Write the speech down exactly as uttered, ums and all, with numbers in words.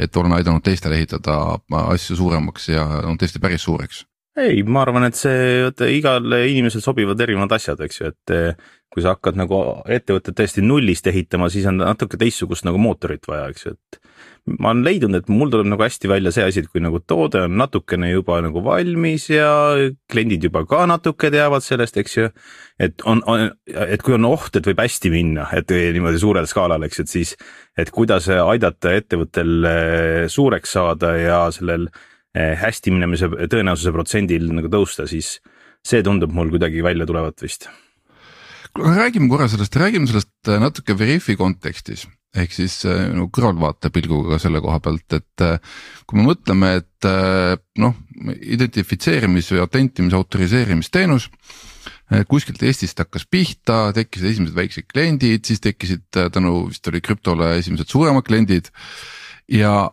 et olen aidanud teistele ehitada asju suuremaks ja on tõesti päris suureks? Ei, ma arvan, et see, et igale inimesel sobivad erinevad asjad, eks ju, et kui sa hakkad nagu ettevõtted tõesti nullist ehitama, siis on natuke teistsugust nagu mootorit vaja, eks ju, et ma olen leidnud, et mul tuleb nagu hästi välja see asi, et kui nagu toode on natukene juba nagu valmis ja kliendid juba ka natuke teavad sellest, eks ju, et on, on, et kui on oht, et võib hästi minna, et niimoodi suurel skaalal, eks, et siis, et kuidas aidata ettevõttel suureks saada ja sellel hästi minemise tõenäosuse protsendil nagu tõusta, siis see tundub mul kuidagi välja tulevat vist. Räägime korra sellest, räägime sellest natuke Veriffi kontekstis, ehk siis no, kõrvalvaate pilguga selle koha pealt, et kui me mõtleme, et noh, identifitseerimis- või autentimis- autoriseerimisteenus kuskilt Eestist hakkas pihta, tekkisid esimesed väiksed kliendid, siis tekkisid tänu vist oli krüptole esimesed suuremad kliendid ja